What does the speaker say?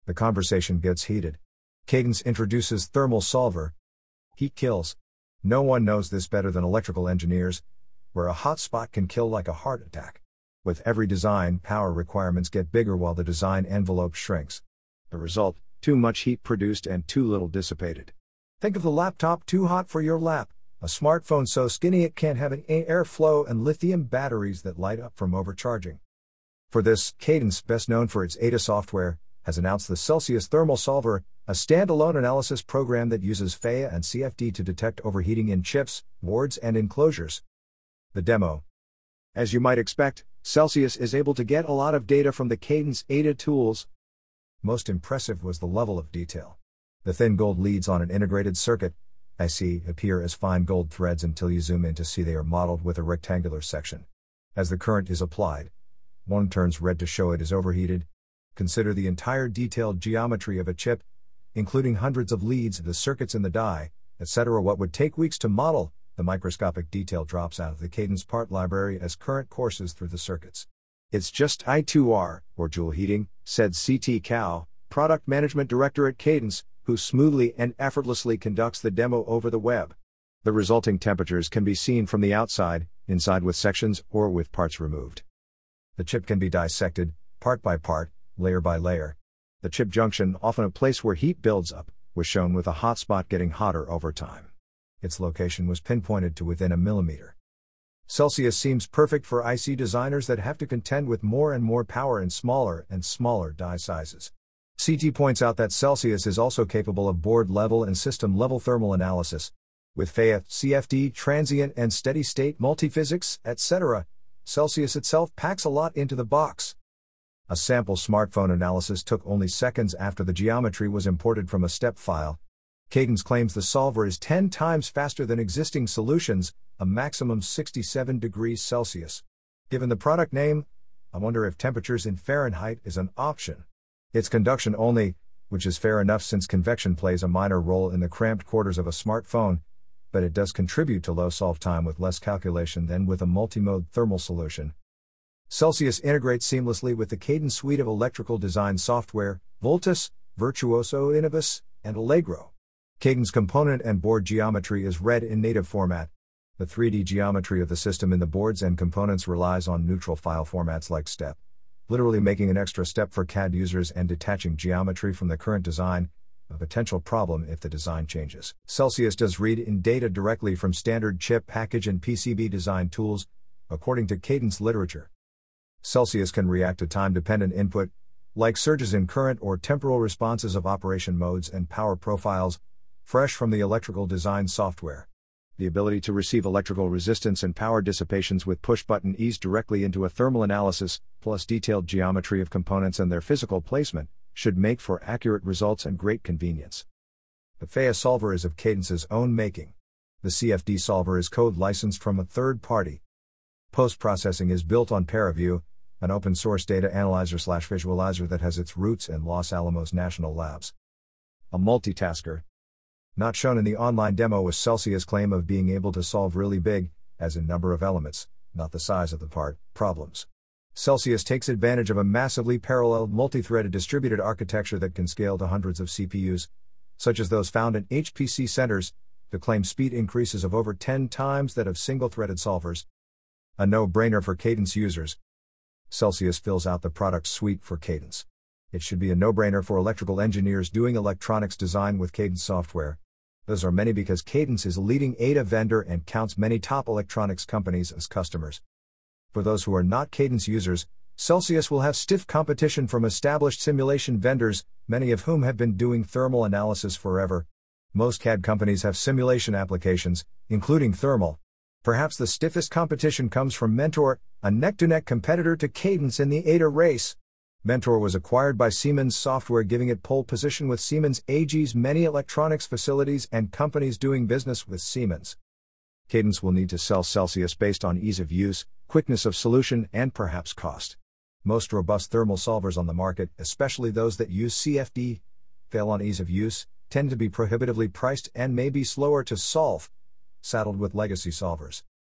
The conversation gets heated. Cadence introduces thermal solver. Heat kills. No one knows this better than electrical engineers, where a hot spot can kill like a heart attack. With every design, power requirements get bigger while the design envelope shrinks. The result, too much heat produced and too little dissipated. Think of the laptop too hot for your lap, a smartphone so skinny it can't have any airflow, and lithium batteries that light up from overcharging. For this, Cadence, best known for its Ada software, has announced the Celsius Thermal Solver, a standalone analysis program that uses FEA and CFD to detect overheating in chips, boards, and enclosures. The demo. As you might expect, Celsius is able to get a lot of data from the Cadence Ada tools. Most impressive was the level of detail. The thin gold leads on an integrated circuit, IC, appear as fine gold threads until you zoom in to see they are modeled with a rectangular section. As the current is applied, one turns red to show it is overheated. Consider the entire detailed geometry of a chip, including hundreds of leads, the circuits in the die, etc. What would take weeks to model, the microscopic detail drops out of the Cadence part library as current courses through the circuits. It's just I2R, or joule heating, said C.T. Cao, product management director at Cadence, who smoothly and effortlessly conducts the demo over the web. The resulting temperatures can be seen from the outside, inside with sections, or with parts removed. The chip can be dissected, part by part, layer by layer. The chip junction, often a place where heat builds up, was shown with a hotspot getting hotter over time. Its location was pinpointed to within a millimeter. Celsius seems perfect for IC designers that have to contend with more and more power in smaller and smaller die sizes. CT points out that Celsius is also capable of board-level and system-level thermal analysis. With FEA, CFD, transient and steady-state multiphysics, etc., Celsius itself packs a lot into the box. A sample smartphone analysis took only seconds after the geometry was imported from a step file. Cadence claims the solver is 10 times faster than existing solutions, a maximum 67 degrees Celsius. Given the product name, I wonder if temperatures in Fahrenheit is an option. It's conduction only, which is fair enough since convection plays a minor role in the cramped quarters of a smartphone, but it does contribute to low solve time with less calculation than with a multi-mode thermal solution. Celsius integrates seamlessly with the Cadence suite of electrical design software, Voltus, Virtuoso Innovus, and Allegro. Cadence component and board geometry is read in native format. The 3D geometry of the system in the boards and components relies on neutral file formats like STEP, literally making an extra step for CAD users and detaching geometry from the current design, a potential problem if the design changes. Celsius does read in data directly from standard chip package and PCB design tools, according to Cadence literature. Celsius can react to time-dependent input, like surges in current or temporal responses of operation modes and power profiles, fresh from the electrical design software. The ability to receive electrical resistance and power dissipations with push-button ease directly into a thermal analysis, plus detailed geometry of components and their physical placement, should make for accurate results and great convenience. The FEA solver is of Cadence's own making. The CFD solver is code licensed from a third party. Post-processing is built on ParaView, an open-source data analyzer/visualizer that has its roots in Los Alamos National Labs. A multitasker. Not shown in the online demo was Celsius' claim of being able to solve really big, as in number of elements, not the size of the part, problems. Celsius takes advantage of a massively parallel multi-threaded distributed architecture that can scale to hundreds of CPUs, such as those found in HPC centers, to claim speed increases of over 10 times that of single-threaded solvers. A no-brainer for Cadence users. Celsius fills out the product suite for Cadence. It should be a no-brainer for electrical engineers doing electronics design with Cadence software. Those are many because Cadence is a leading Ada vendor and counts many top electronics companies as customers. For those who are not Cadence users, Celsius will have stiff competition from established simulation vendors, many of whom have been doing thermal analysis forever. Most CAD companies have simulation applications, including thermal. Perhaps the stiffest competition comes from Mentor, a neck-to-neck competitor to Cadence in the Ada race. Mentor was acquired by Siemens Software, giving it pole position with Siemens AG's many electronics facilities and companies doing business with Siemens. Cadence will need to sell Celsius based on ease of use, quickness of solution, and perhaps cost. Most robust thermal solvers on the market, especially those that use CFD, fail on ease of use, tend to be prohibitively priced and may be slower to solve, saddled with legacy solvers.